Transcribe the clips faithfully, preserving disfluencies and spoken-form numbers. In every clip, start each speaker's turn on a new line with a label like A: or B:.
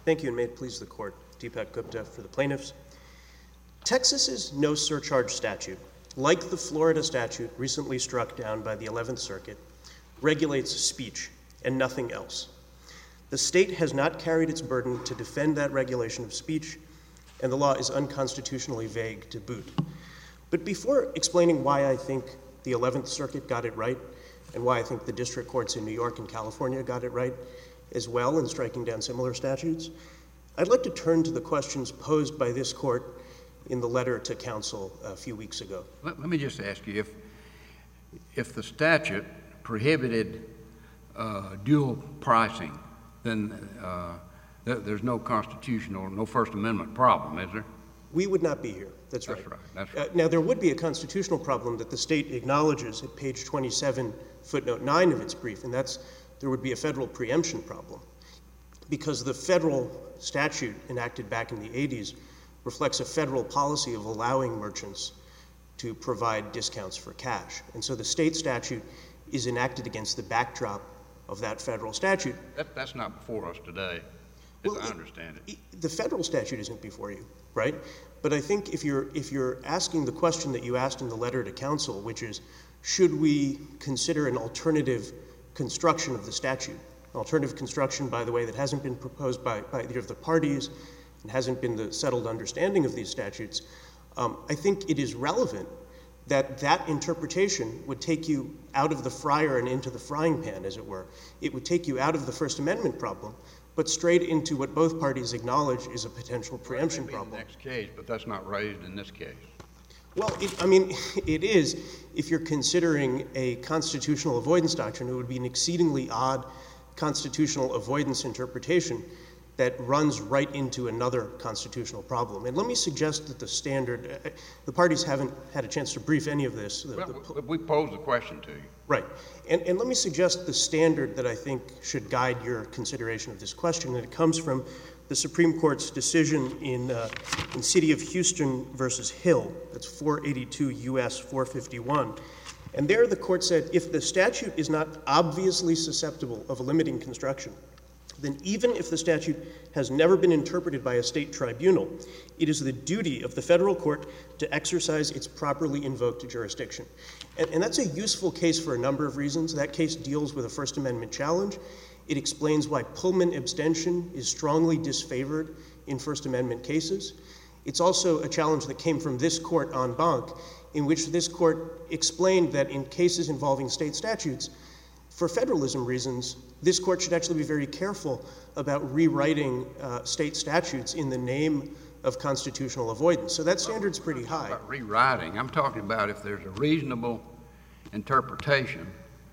A: Thank you, and may it please the Court. Deepak Gupta for the plaintiffs. Texas's no surcharge statute, like the Florida statute recently struck down by the eleventh Circuit, regulates speech and nothing else. The state has not carried its burden to defend that regulation of speech, and the law is unconstitutionally vague to boot. But before explaining why I think the eleventh Circuit got it right, and why I think the district courts in New York and California got it right as well in striking down similar statutes, I'd like to turn to the questions posed by this court in the letter to counsel a few weeks ago.
B: Let, let me just ask you, if, if the statute prohibited uh, dual pricing, then uh, th there's no constitutional, no First Amendment problem, is there?
A: We would not be here. That's right.
B: That's right. That's right.
A: Uh, now, there would be a constitutional problem that the state acknowledges at page twenty-seven, footnote nine of its brief, and that's there would be a federal preemption problem because the federal statute enacted back in the eighties reflects a federal policy of allowing merchants to provide discounts for cash. And so the state statute is enacted against the backdrop of that federal statute.
B: That, that's not before us today, as well, I understand it.
A: it. The federal statute isn't before you, right? But I think if you're, if you're asking the question that you asked in the letter to counsel, which is, should we consider an alternative construction of the statute? An alternative construction, by the way, that hasn't been proposed by, by either of the parties and hasn't been the settled understanding of these statutes. Um, I think it is relevant that that interpretation would take you out of the fryer and into the frying pan, as it were. It would take you out of the First Amendment problem, but straight into what both parties acknowledge is a potential preemption
B: well, that may
A: problem.
B: Be the next case, but that's not raised in this case.
A: Well, it, I mean, it is. If you're considering a constitutional avoidance doctrine, it would be an exceedingly odd constitutional avoidance interpretation that runs right into another constitutional problem. And let me suggest that the standard, uh, the parties haven't had a chance to brief any of this. The,
B: well,
A: the,
B: we posed the question to you.
A: Right. And, and let me suggest the standard that I think should guide your consideration of this question, and it comes from the Supreme Court's decision in, uh, in City of Houston versus Hill. That's four eighty-two U S four fifty-one. And there the court said, if the statute is not obviously susceptible of a limiting construction, then even if the statute has never been interpreted by a state tribunal, it is the duty of the federal court to exercise its properly invoked jurisdiction. And, and that's a useful case for a number of reasons. That case deals with a First Amendment challenge. It explains why Pullman abstention is strongly disfavored in First Amendment cases. It's also a challenge that came from this court en banc, in which this court explained that in cases involving state statutes, for federalism reasons, this court should actually be very careful about rewriting uh, state statutes in the name of constitutional avoidance. So that standard's pretty high.
B: About rewriting, I'm talking about if there's a reasonable interpretation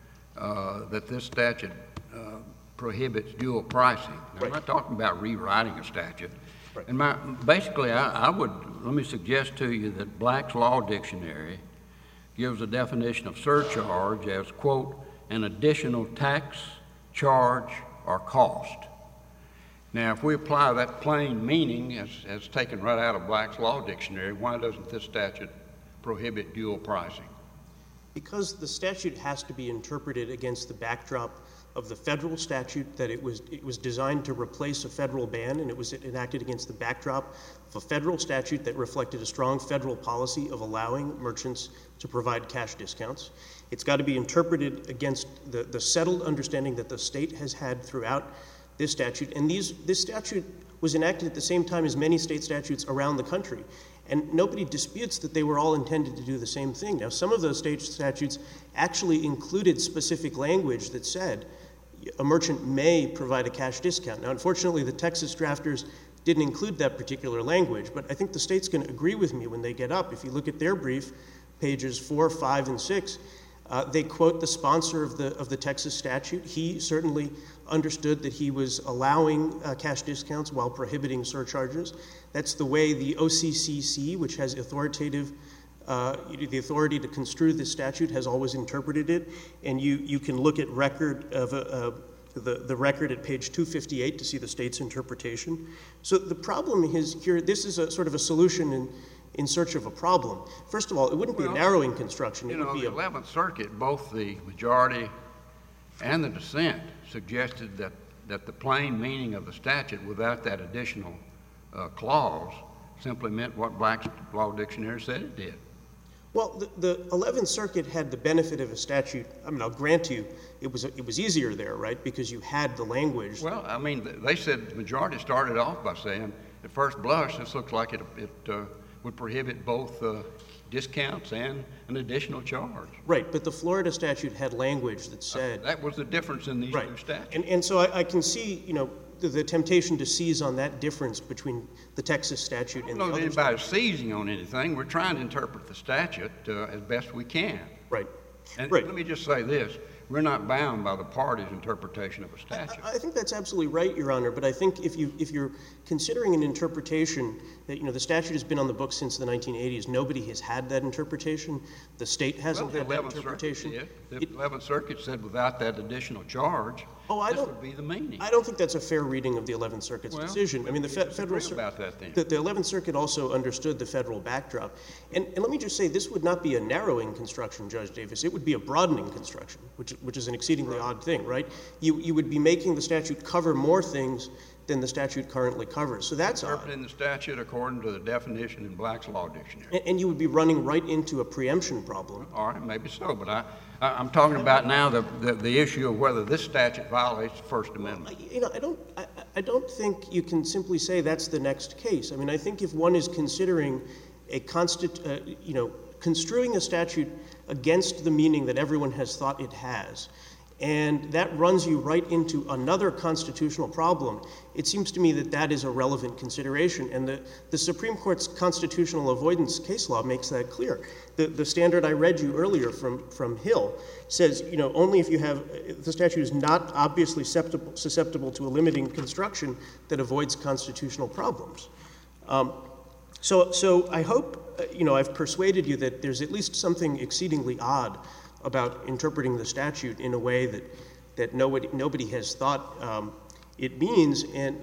B: uh, that this statute uh, prohibits dual pricing. Now, right. I'm not talking about rewriting a statute. Right. And my, basically, I, I would, let me suggest to you that Black's Law Dictionary gives a definition of surcharge as, quote, an additional tax, charge, or cost. Now, if we apply that plain meaning as, as taken right out of Black's Law Dictionary, why doesn't this statute prohibit dual pricing?
A: Because the statute has to be interpreted against the backdrop of the federal statute, that it was, it was designed to replace a federal ban, and it was enacted against the backdrop of a federal statute that reflected a strong federal policy of allowing merchants to provide cash discounts. It's got to be interpreted against the, the settled understanding that the state has had throughout this statute. And these, this statute was enacted at the same time as many state statutes around the country. And nobody disputes that they were all intended to do the same thing. Now, some of those state statutes actually included specific language that said a merchant may provide a cash discount. Now, unfortunately, the Texas drafters didn't include that particular language, but I think the state's going to agree with me when they get up. If you look at their brief, pages four, five, and six, uh, they quote the sponsor of the, of the Texas statute. He certainly understood that he was allowing uh, cash discounts while prohibiting surcharges. That's the way the O C C C, which has authoritative, uh, the authority to construe this statute, has always interpreted it. And you, you can look at record of a, uh, the, the record at page two fifty-eight to see the state's interpretation. So the problem is here, this is a sort of a solution in, in search of a problem. First of all, it wouldn't well, be a narrowing construction.
B: You
A: it
B: know,
A: would be
B: the eleventh Circuit, both the majority and the dissent suggested that that the plain meaning of the statute without that additional uh, clause simply meant what Black's Law Dictionary said it did.
A: Well, the, the eleventh Circuit had the benefit of a statute. I mean, I'll grant you it was, it was easier there, right, because you had the language.
B: Well, I mean, they said the majority started off by saying, at first blush, this looks like it, it uh, would prohibit both uh, discounts and an additional charge.
A: Right, but the Florida statute had language that said...
B: Uh, that was the difference in these
A: right.
B: two statutes.
A: And, and so I, I can see, you know, the, the temptation to seize on that difference between the Texas statute and the other statute.
B: I don't know that anybody's seizing on anything. We're trying to interpret the statute uh, as best we can.
A: Right.
B: And
A: right.
B: let me just say this. We're not bound by the party's interpretation of a statute.
A: I, I think that's absolutely right, Your Honor, but I think if, you, if you're considering an interpretation that, you know, the statute has been on the books since the nineteen eighties, nobody has had that interpretation, the state hasn't
B: well,
A: had that interpretation.
B: Circuit did. The it, eleventh Circuit said without that additional charge,
A: oh, I
B: this
A: don't,
B: would be the meaning.
A: I don't think that's a fair reading of the eleventh Circuit's
B: well,
A: decision. I mean, the fe federal
B: about that then.
A: The, the eleventh Circuit also understood the federal backdrop. And, and let me just say, this would not be a narrowing construction, Judge Davis. It would be a broadening construction, which, which is an exceedingly right. odd thing, right? You, you would be making the statute cover more things than the statute currently covers. So that's
B: interpreting
A: odd.
B: the statute according to the definition in Black's Law Dictionary.
A: And, and you would be running right into a preemption problem.
B: All right, maybe so, but I, I, I'm talking about now the, the, the issue of whether this statute violates the First Amendment.
A: Well, you know, I don't, I, I don't think you can simply say that's the next case. I mean, I think if one is considering a constant, uh, you know, construing a statute against the meaning that everyone has thought it has, and that runs you right into another constitutional problem, it seems to me that that is a relevant consideration. And the, the Supreme Court's constitutional avoidance case law makes that clear. The, the standard I read you earlier from, from Hill says, you know, only if you have, if the statute is not obviously susceptible, susceptible to a limiting construction that avoids constitutional problems. Um, so, so I hope, uh, you know, I've persuaded you that there's at least something exceedingly odd about interpreting the statute in a way that, that nobody, nobody has thought um, it means, and,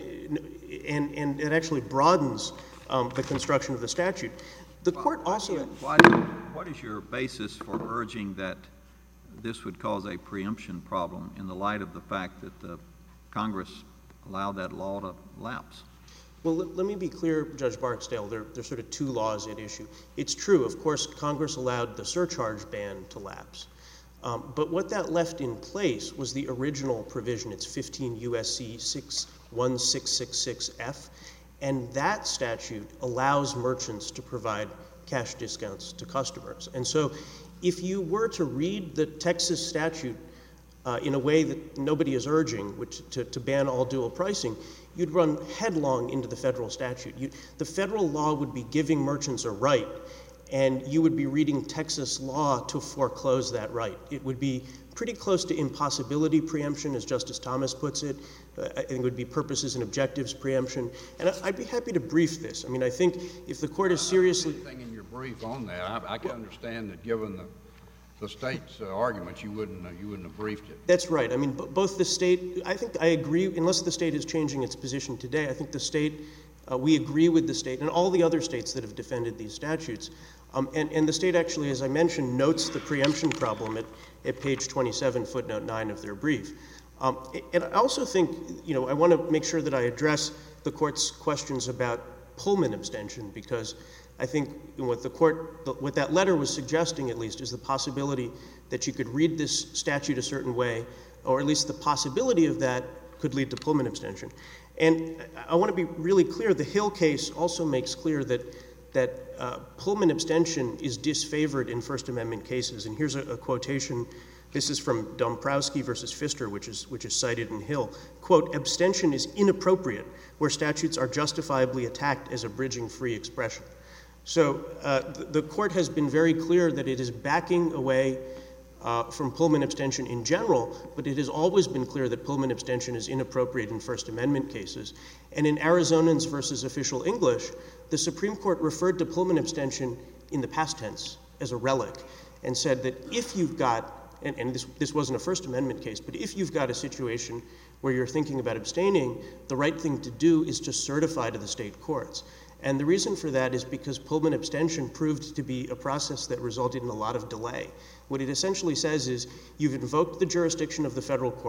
A: and, and it actually broadens um, the construction of the statute. The
C: well,
A: court also...
C: You, why do, what is your basis for urging that this would cause a preemption problem in the light of the fact that the Congress allowed that law to lapse?
A: Well, let, let me be clear, Judge Barksdale, there, there's sort of two laws at issue. It's true, of course, Congress allowed the surcharge ban to lapse. Um, but what that left in place was the original provision. It's fifteen U S C one six six six F, and that statute allows merchants to provide cash discounts to customers. And so if you were to read the Texas statute uh, in a way that nobody is urging, which to, to ban all dual pricing, you'd run headlong into the federal statute. You, the federal law would be giving merchants a right, and you would be reading Texas law to foreclose that right. It would be pretty close to impossibility preemption, as Justice Thomas puts it. Uh, I think it would be purposes and objectives preemption. And I, I'd be happy to brief this. I mean, I think if the court is seriously...
B: Anything in your brief on that, I, I can understand that given the the state's uh, arguments, you wouldn't, uh, you wouldn't have briefed it.
A: That's right. I mean, b both the state, I think I agree, unless the state is changing its position today, I think the state, uh, we agree with the state and all the other states that have defended these statutes. Um, and, and the state actually, as I mentioned, notes the preemption problem at, at page twenty-seven, footnote nine of their brief. Um, and I also think, you know, I want to make sure that I address the court's questions about Pullman abstention, because I think what the court, what that letter was suggesting at least, is the possibility that you could read this statute a certain way, or at least the possibility of that could lead to Pullman abstention. And I want to be really clear, the Hill case also makes clear that, that uh, Pullman abstention is disfavored in First Amendment cases. And here's a, a quotation. This is from Dombrowski versus Pfister, which is, which is cited in Hill. Quote, abstention is inappropriate where statutes are justifiably attacked as abridging free expression. So uh, the, the court has been very clear that it is backing away uh, from Pullman abstention in general, but it has always been clear that Pullman abstention is inappropriate in First Amendment cases. And in Arizonans versus Official English, the Supreme Court referred to Pullman abstention in the past tense as a relic and said that if you've got, and, and this, this wasn't a First Amendment case, but if you've got a situation where you're thinking about abstaining, the right thing to do is to certify to the state courts. And the reason for that is because Pullman abstention proved to be a process that resulted in a lot of delay. What it essentially says is you've invoked the jurisdiction of the federal courts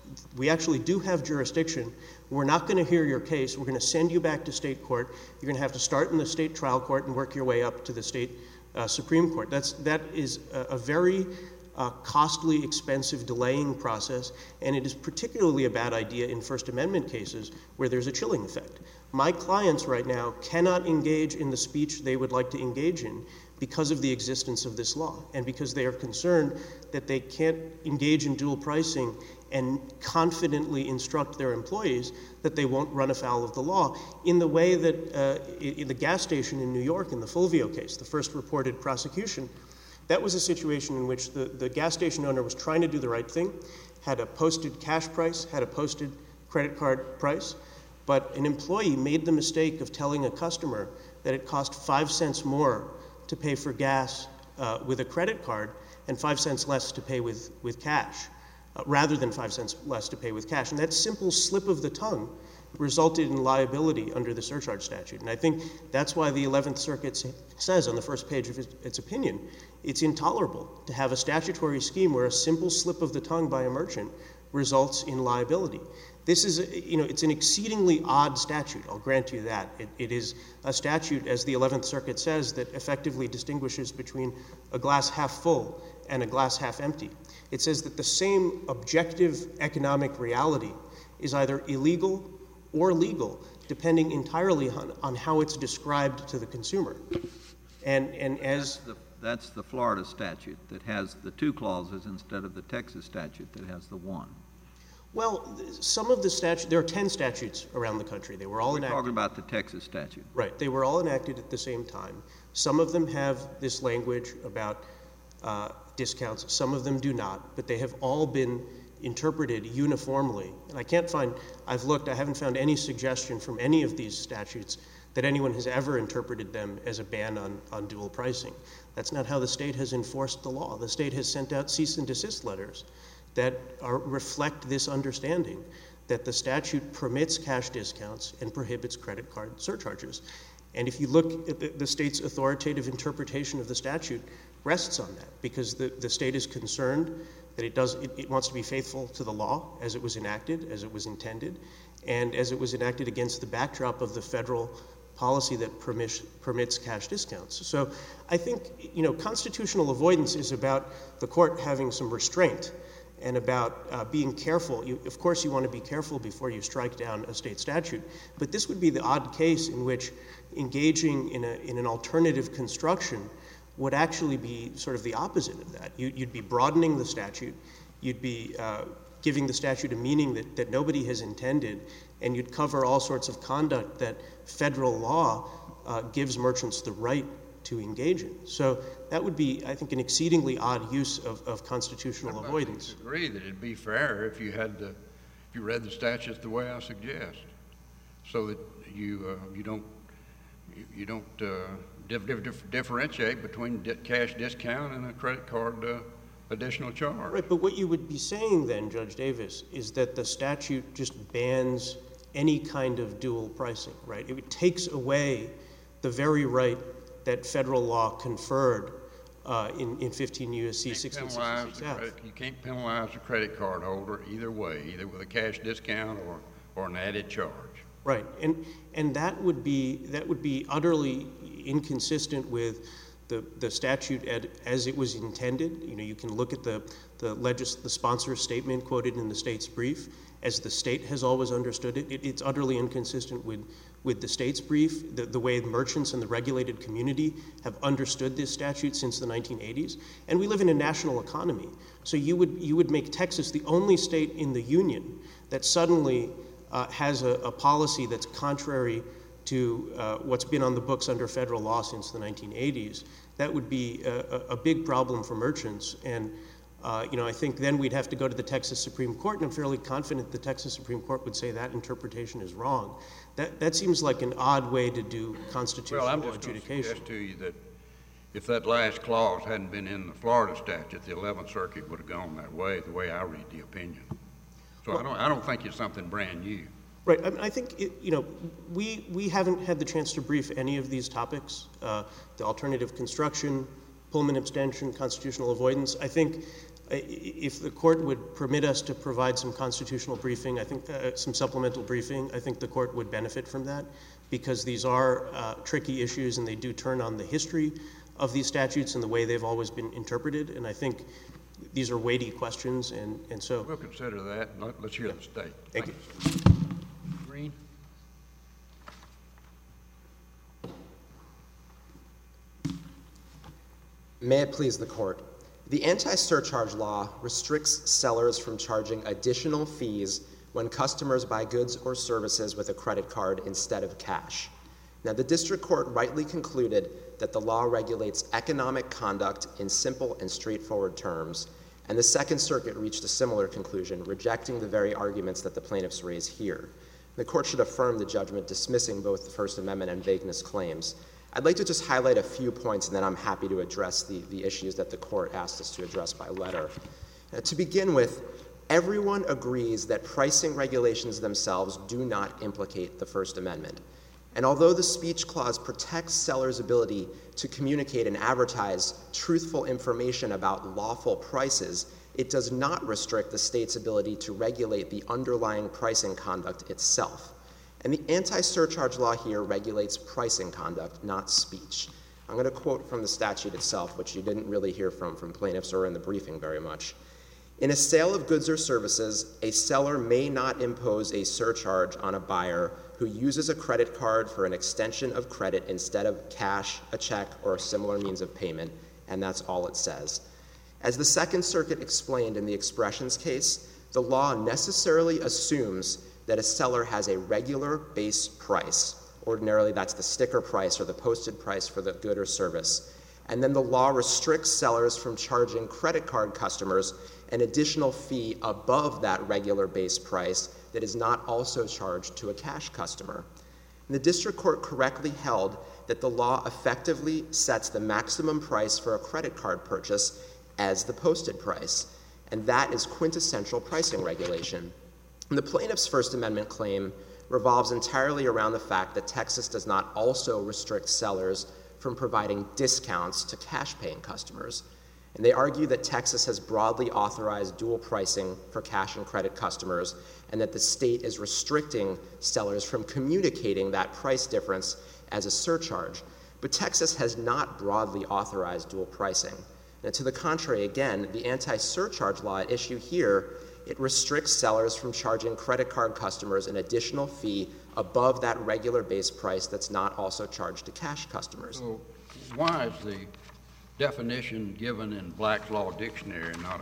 A: we actually do have jurisdiction. We're not going to hear your case. We're going to send you back to state court. You're going to have to start in the state trial court and work your way up to the state uh, Supreme Court. That's, that is a, a very uh, costly, expensive, delaying process, and it is particularly a bad idea in First Amendment cases where there's a chilling effect. My clients right now cannot engage in the speech they would like to engage in because of the existence of this law, and because they are concerned that they can't engage in dual pricing and confidently instruct their employees that they won't run afoul of the law in the way that uh, in the gas station in New York, in the Fulvio case, the first reported prosecution, that was a situation in which the, the gas station owner was trying to do the right thing, had a posted cash price, had a posted credit card price, but an employee made the mistake of telling a customer that it cost five cents more to pay for gas uh, with a credit card and five cents less to pay with, with cash, uh, rather than five cents less to pay with cash. And that simple slip of the tongue resulted in liability under the surcharge statute. And I think that's why the eleventh Circuit says on the first page of its opinion, it's intolerable to have a statutory scheme where a simple slip of the tongue by a merchant results in liability. This is, you know, it's an exceedingly odd statute, I'll grant you that. It, it is a statute, as the eleventh Circuit says, that effectively distinguishes between a glass half full and a glass half empty. It says that the same objective economic reality is either illegal or legal, depending entirely on, on how it's described to the consumer. And, and as...
C: That's the, that's the Florida statute that has the two clauses instead of the Texas statute that has the one.
A: Well, some of the statutes, there are ten statutes around the country. They were all
C: We're
A: enacted.
C: talking about the Texas statute.
A: Right. They were all enacted at the same time. Some of them have this language about uh, discounts. Some of them do not. But they have all been interpreted uniformly. And I can't find, I've looked, I haven't found any suggestion from any of these statutes that anyone has ever interpreted them as a ban on, on dual pricing. That's not how the state has enforced the law. The state has sent out cease and desist letters that are, reflect this understanding that the statute permits cash discounts and prohibits credit card surcharges. And if you look at the, the state's authoritative interpretation of the statute rests on that, because the, the state is concerned that it does, it, it wants to be faithful to the law as it was enacted, as it was intended, and as it was enacted against the backdrop of the federal policy that permits, permits cash discounts. So I think, you know, constitutional avoidance is about the court having some restraint and about uh, being careful. You, of course, you want to be careful before you strike down a state statute, but this would be the odd case in which engaging in, a, in an alternative construction would actually be sort of the opposite of that. You, you'd be broadening the statute, you'd be uh, giving the statute a meaning that, that nobody has intended, and you'd cover all sorts of conduct that federal law uh, gives merchants the right to engage in. So that would be, I think, an exceedingly odd use of, of constitutional
B: I
A: avoidance.
B: agree that it'd be fair if you had the, if you read the statutes the way I suggest, so that you uh, you don't you, you don't uh, dif dif differentiate between di cash discount and a credit card uh, additional charge.
A: Right, but what you would be saying then, Judge Davis, is that the statute just bans any kind of dual pricing, right? It takes away the very right that federal law conferred uh, in, in fifteen U S C sixteen sixty-six F.
B: You can't penalize a credit card holder either way, either with a cash discount or, or an added charge.
A: Right, and and that would be that would be utterly inconsistent with the the statute ad, as it was intended. You know, you can look at the the legis the sponsor's statement quoted in the state's brief, as the state has always understood it. it it's utterly inconsistent with with the state's brief, the, the way merchants and the regulated community have understood this statute since the nineteen eighties. And we live in a national economy, so you would you would make Texas the only state in the union that suddenly uh, has a, a policy that's contrary to uh, what's been on the books under federal law since the nineteen eighties. That would be a, a big problem for merchants. And uh, you know, I think then we'd have to go to the Texas Supreme Court, and I'm fairly confident the Texas Supreme Court would say that interpretation is wrong. That, that seems like an odd way to do constitutional adjudication.
B: Well, I'm just going to suggest to you that if that last clause hadn't been in the Florida statute, the eleventh Circuit would have gone that way, the way I read the opinion. So well, I don't, I don't think it's something brand new.
A: Right. I, mean, I think, it, you know, we, we haven't had the chance to brief any of these topics, uh, the alternative construction, Pullman abstention, constitutional avoidance. I think If the court would permit us to provide some constitutional briefing, I think uh, some supplemental briefing, I think the court would benefit from that, because these are uh, tricky issues and they do turn on the history of these statutes and the way they've always been interpreted. And I think these are weighty questions, and, and so.
B: We'll consider that. Let's hear
A: yeah.
B: the state.
A: Thank, Thank you.
B: you. Green.
D: May it please the court. The anti-surcharge law restricts sellers from charging additional fees when customers buy goods or services with a credit card instead of cash. Now, the district court rightly concluded that the law regulates economic conduct in simple and straightforward terms, and the Second Circuit reached a similar conclusion, rejecting the very arguments that the plaintiffs raise here. The court should affirm the judgment dismissing both the First Amendment and vagueness claims. I'd like to just highlight a few points, and then I'm happy to address the, the issues that the court asked us to address by letter. Uh, to begin with, everyone agrees that pricing regulations themselves do not implicate the First Amendment. And although the speech clause protects sellers' ability to communicate and advertise truthful information about lawful prices, it does not restrict the state's ability to regulate the underlying pricing conduct itself. And the anti-surcharge law here regulates pricing conduct, not speech. I'm going to quote from the statute itself, which you didn't really hear from from plaintiffs or in the briefing very much. In a sale of goods or services, a seller may not impose a surcharge on a buyer who uses a credit card for an extension of credit instead of cash, a check, or a similar means of payment, and that's all it says. As the Second Circuit explained in the Expressions case, the law necessarily assumes that a seller has a regular base price. Ordinarily, that's the sticker price or the posted price for the good or service. And then the law restricts sellers from charging credit card customers an additional fee above that regular base price that is not also charged to a cash customer. And the district court correctly held that the law effectively sets the maximum price for a credit card purchase as the posted price, and that is quintessential pricing regulation. And the plaintiff's First Amendment claim revolves entirely around the fact that Texas does not also restrict sellers from providing discounts to cash-paying customers. And they argue that Texas has broadly authorized dual pricing for cash and credit customers, and that the state is restricting sellers from communicating that price difference as a surcharge. But Texas has not broadly authorized dual pricing. And to the contrary, again, the anti-surcharge law at issue here, it restricts sellers from charging credit card customers an additional fee above that regular base price that's not also charged to cash customers.
B: So why is the definition given in Black's Law Dictionary not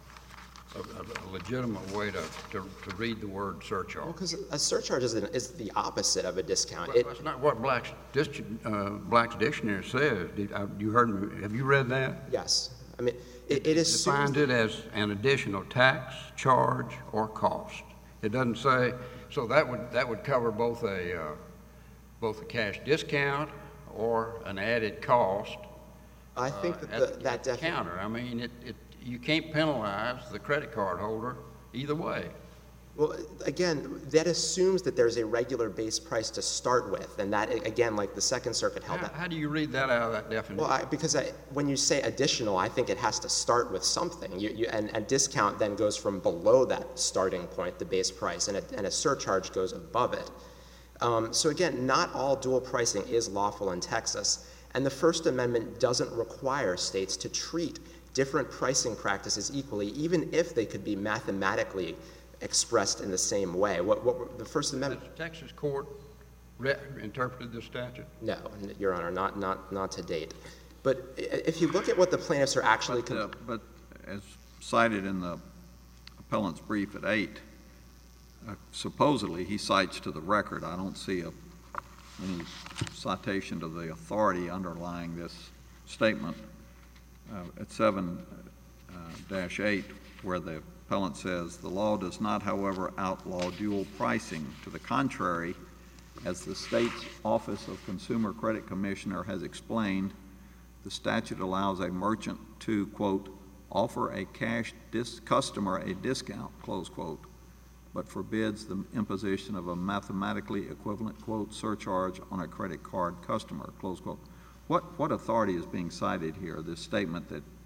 B: a, a, a legitimate way to, to, to read the word surcharge?
D: Well, because a surcharge is, an, is the opposite of a discount.
B: Well, it, that's not what Black's, uh, Black's Dictionary says. Did, uh, you heard me? Have you read that?
D: Yes. I mean, it, it is
B: defined it as an additional tax, charge, or cost. It doesn't say, so that would that would cover both a uh, both a cash discount or an added cost.
D: I think
B: uh,
D: that
B: at,
D: the, that
B: at the counter. I mean, it, it you can't penalize the credit card holder either way.
D: Well, again, that assumes that there's a regular base price to start with, and that, again, like the Second Circuit held
B: How,
D: that.
B: how do you read that out of that definition?
D: Well, I, because I, when you say additional, I think it has to start with something. You, you, and, and discount then goes from below that starting point, the base price, and a, and a surcharge goes above it. Um, so again, not all dual pricing is lawful in Texas, and the First Amendment doesn't require states to treat different pricing practices equally, even if they could be mathematically expressed in the same way. What, what the First Amendment?
B: Has the Texas court re- interpreted this statute?
D: No, Your Honor, not not not to date. But if you look at what the plaintiffs are actually,
C: but, uh, but as cited in the appellant's brief at eight, uh, supposedly he cites to the record. I don't see a, any citation to the authority underlying this statement uh, at seven uh, dash eight, where the appellant says, the law does not, however, outlaw dual pricing. To the contrary, as the state's Office of Consumer Credit Commissioner has explained, the statute allows a merchant to, quote, offer a cash dis- customer a discount, close quote, but forbids the imposition of a mathematically equivalent, quote, surcharge on a credit card customer, close quote. What, what authority is being cited here, this statement that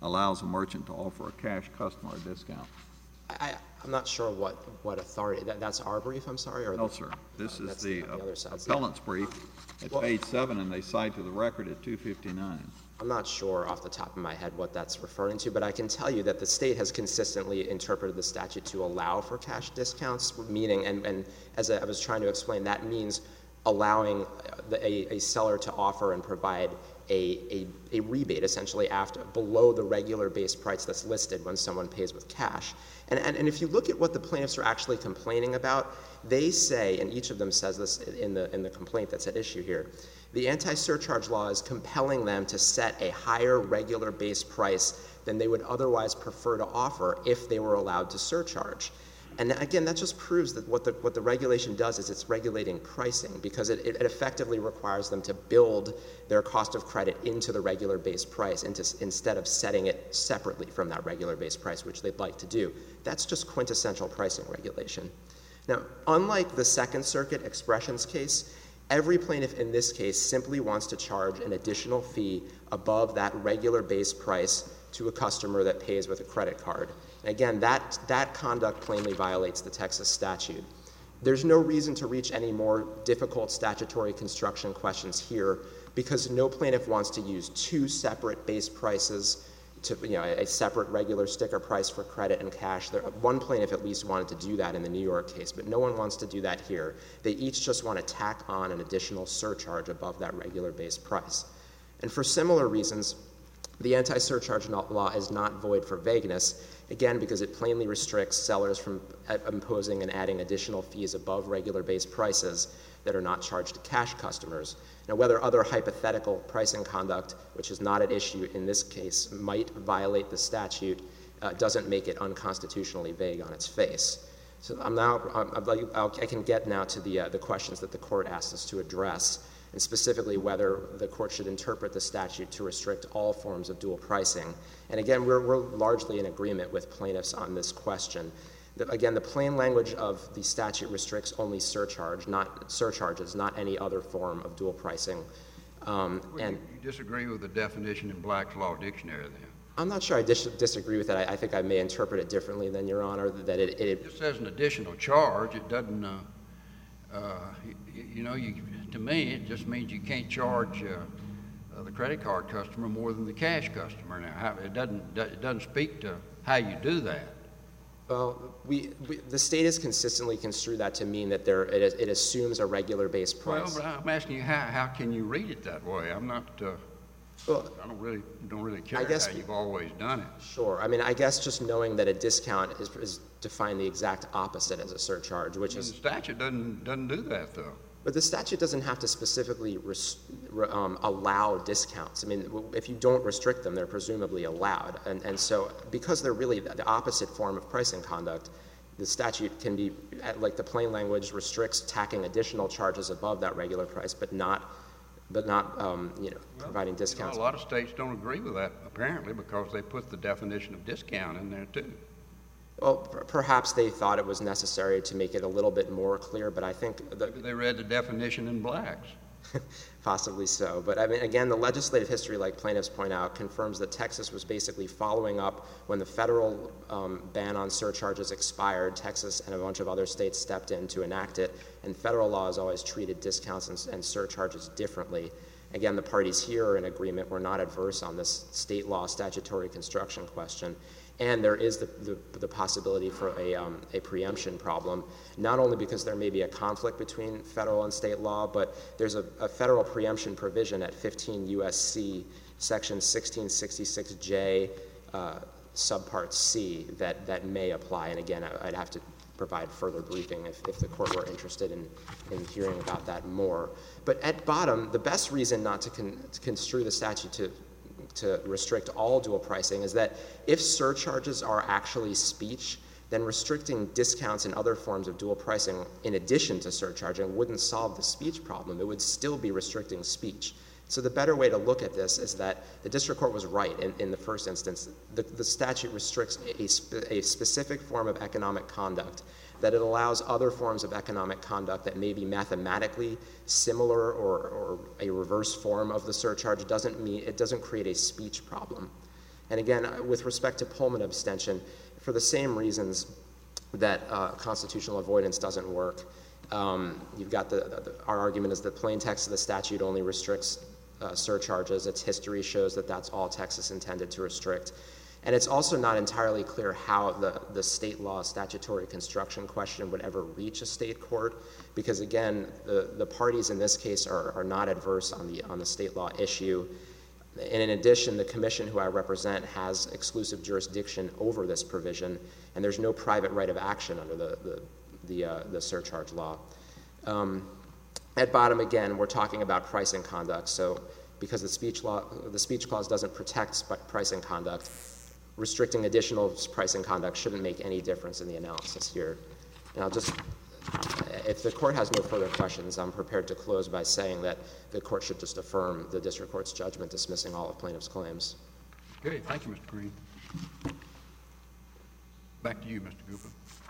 C: allows a merchant to offer a cash customer a discount.
D: I, I'm not sure what, what authority, that, that's our brief, I'm sorry? Or
C: No,
D: the,
C: sir. This
D: uh,
C: is
D: that's
C: the,
D: the
C: uh,
D: other side.
C: appellant's brief at
D: Well-
C: page seven, and they cite to the record at two fifty-nine.
D: I'm not sure off the top of my head what that's referring to, but I can tell you that the state has consistently interpreted the statute to allow for cash discounts, meaning, and, and as I was trying to explain, that means allowing the, a, a seller to offer and provide a, a, a rebate, essentially, after below the regular base price that's listed when someone pays with cash. And, and, and if you look at what the plaintiffs are actually complaining about, they say, and each of them says this in the, in the complaint that's at issue here, the anti-surcharge law is compelling them to set a higher regular base price than they would otherwise prefer to offer if they were allowed to surcharge. And again, that just proves that what the, what the regulation does is it's regulating pricing, because it, it effectively requires them to build their cost of credit into the regular base price into, instead of setting it separately from that regular base price, which they'd like to do. That's just quintessential pricing regulation. Now, unlike the Second Circuit Expressions case, every plaintiff in this case simply wants to charge an additional fee above that regular base price to a customer that pays with a credit card. And again, that, that conduct plainly violates the Texas statute. There's no reason to reach any more difficult statutory construction questions here, because no plaintiff wants to use two separate base prices to, you know, a separate regular sticker price for credit and cash. There, one plaintiff at least wanted to do that in the New York case, but no one wants to do that here. They each just want to tack on an additional surcharge above that regular base price. And for similar reasons, the anti-surcharge law is not void for vagueness, again, because it plainly restricts sellers from imposing and adding additional fees above regular base prices that are not charged to cash customers. Now, whether other hypothetical pricing conduct, which is not at issue in this case, might violate the statute, uh, doesn't make it unconstitutionally vague on its face. So I'm now, I'm, I'll, I can get now to the, uh, the questions that the court asked us to address, and specifically whether the court should interpret the statute to restrict all forms of dual pricing. And again, we're, we're largely in agreement with plaintiffs on this question. The, again, the plain language of the statute restricts only surcharge, not surcharges, not any other form of dual pricing. Um,
B: well,
D: and
B: you disagree with the definition in Black's Law Dictionary, then?
D: I'm not sure I dis disagree with that. I, I think I may interpret it differently than Your Honor, that it... it,
B: it just says an additional charge. It doesn't, uh, uh, you, you know, you, to me, it just means you can't charge uh, uh, the credit card customer more than the cash customer. Now, how, it, doesn't, it doesn't speak to how you do that.
D: Well, we, we, the state has consistently construed that to mean that there, it, it assumes a regular base price.
B: Well, but I'm asking you, how, how can you read it that way? I'm not, uh,
D: well,
B: I don't really, don't really care
D: I guess,
B: how you've always done it.
D: Sure. I mean, I guess just knowing that a discount is, is defined the exact opposite as a surcharge, which
B: I mean,
D: is...
B: the statute doesn't, doesn't do that, though.
D: But the statute doesn't have to specifically res, um, allow discounts. I mean, if you don't restrict them, they're presumably allowed. And, and so because they're really the opposite form of pricing conduct, the statute can be, like the plain language restricts tacking additional charges above that regular price, but not, but not um, you know,
B: well,
D: providing discounts.
B: You know, a lot of states don't agree with that, apparently, because they put the definition of discount in there, too.
D: Well, perhaps they thought it was necessary to make it a little bit more clear, but I think... The,
B: Maybe they read the definition in Black's.
D: Possibly so. But I mean, again, the legislative history, like plaintiffs point out, confirms that Texas was basically following up when the federal um, ban on surcharges expired. Texas and a bunch of other states stepped in to enact it, and federal law has always treated discounts and, and surcharges differently. Again, the parties here are in agreement. We're not adverse on this state law statutory construction question. And there is the, the, the possibility for a, um, a preemption problem, not only because there may be a conflict between federal and state law, but there's a, a federal preemption provision at fifteen U S C section sixteen sixty-six J uh, subpart C that, that may apply. And again, I, I'd have to provide further briefing if, if the court were interested in, in hearing about that more. But at bottom, the best reason not to, con to construe the statute to to restrict all dual pricing is that if surcharges are actually speech, then restricting discounts and other forms of dual pricing in addition to surcharging wouldn't solve the speech problem. It would still be restricting speech. So the better way to look at this is that the district court was right in, in the first instance. The, the statute restricts a, spe a specific form of economic conduct, that it allows other forms of economic conduct that may be mathematically similar or, or a reverse form of the surcharge. It doesn't mean, it doesn't create a speech problem. And again, with respect to Pullman abstention, for the same reasons that uh, constitutional avoidance doesn't work, um, you've got the, the, our argument is that plain text of the statute only restricts uh, surcharges. Its history shows that that's all Texas intended to restrict. And it's also not entirely clear how the, the state law statutory construction question would ever reach a state court, because again, the, the parties in this case are, are not adverse on the, on the state law issue. And in addition, the commission who I represent has exclusive jurisdiction over this provision, and there's no private right of action under the, the, the, uh, the surcharge law. Um, at bottom, again, we're talking about pricing conduct, so because the speech law, the speech clause doesn't protect pricing conduct, restricting additional pricing conduct shouldn't make any difference in the analysis here. And I'll just, if the court has no further questions, I'm prepared to close by saying that the court should just affirm the district court's judgment dismissing all of plaintiff's claims.
B: Okay, thank you, Mister Green. Back to you, Mister Cooper.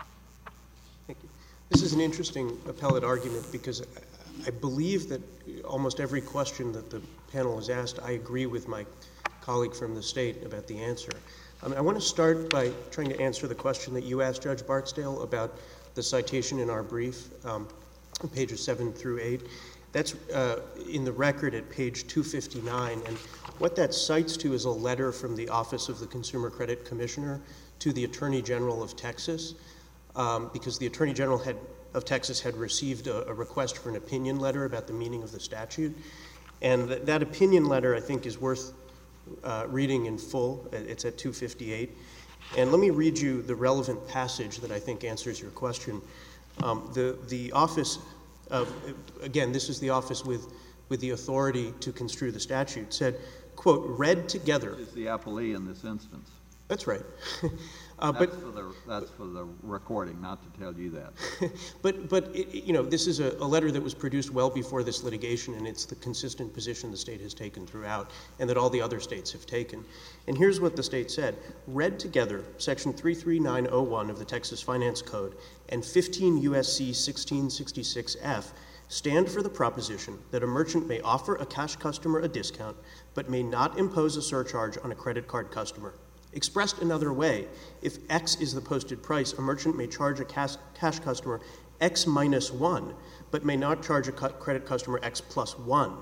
A: Thank you. This is an interesting appellate argument because I believe that almost every question that the panel has asked, I agree with my colleague from the state about the answer. Um, I want to start by trying to answer the question that you asked, Judge Barksdale, about the citation in our brief, um, pages seven through eight. That's uh, in the record at page two fifty-nine, and what that cites to is a letter from the Office of the Consumer Credit Commissioner to the Attorney General of Texas, um, because the Attorney General had, of Texas had received a, a request for an opinion letter about the meaning of the statute, and th that opinion letter, I think, is worth Uh, reading in full. It's at two fifty-eight. And let me read you the relevant passage that I think answers your question. Um, the, the office of, again, this is the office with, with the authority to construe the statute, said, quote, read together.
C: Is the appellee in this instance?
A: That's right. uh,
C: that's,
A: but,
C: for the, that's for the recording, not to tell you that.
A: but, but it, you know, this is a, a letter that was produced well before this litigation, and it's the consistent position the state has taken throughout, and that all the other states have taken. And here's what the state said. Read together, section three three nine oh one of the Texas Finance Code and fifteen U S C sixteen sixty-six F stand for the proposition that a merchant may offer a cash customer a discount, but may not impose a surcharge on a credit card customer. Expressed another way, if X is the posted price, a merchant may charge a cash, cash customer X minus one, but may not charge a cu- credit customer X plus one.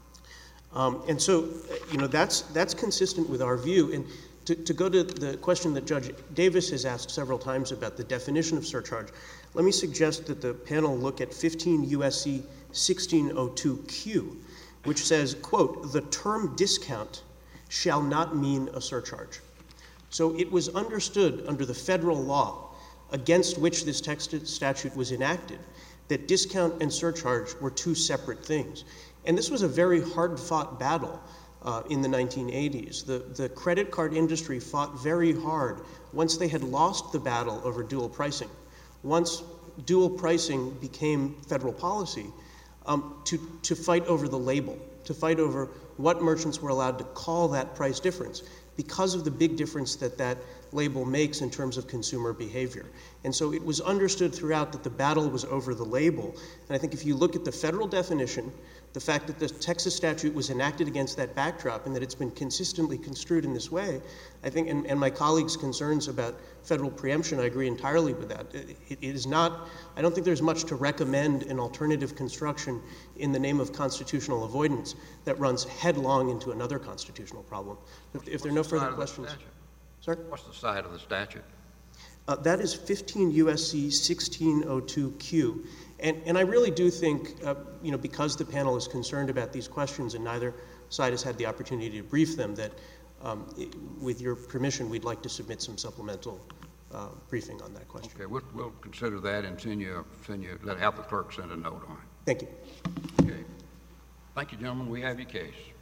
A: Um, and so, you know, that's, that's consistent with our view. And to, to go to the question that Judge Davis has asked several times about the definition of surcharge, let me suggest that the panel look at fifteen U S C sixteen oh two Q, which says, quote, the term discount shall not mean a surcharge. So it was understood under the federal law against which this text statute was enacted that discount and surcharge were two separate things. And this was a very hard-fought battle uh, in the nineteen eighties. The, the credit card industry fought very hard once they had lost the battle over dual pricing. Once dual pricing became federal policy, um, to, to fight over the label, to fight over what merchants were allowed to call that price difference, because of the big difference that that label makes in terms of consumer behavior. And so it was understood throughout that the battle was over the label. And I think if you look at the federal definition, the fact that the Texas statute was enacted against that backdrop and that it's been consistently construed in this way, I think, and, and my colleagues' concerns about federal preemption, I agree entirely with that. It, it is not, I don't think there's much to recommend an alternative construction in the name of constitutional avoidance that runs headlong into another constitutional problem. If, if there are no further questions. Sorry?
B: What's the side of the statute?
A: Uh, that is fifteen U S C sixteen oh two Q. And, and I really do think, uh, you know, because the panel is concerned about these questions and neither side has had the opportunity to brief them, that um, it, with your permission, we'd like to submit some supplemental uh, briefing on that question.
B: Okay, we'll, we'll consider that and send you, send you, let have the clerk send a note on it.
A: Thank you.
B: Okay. Thank you, gentlemen. We have your case.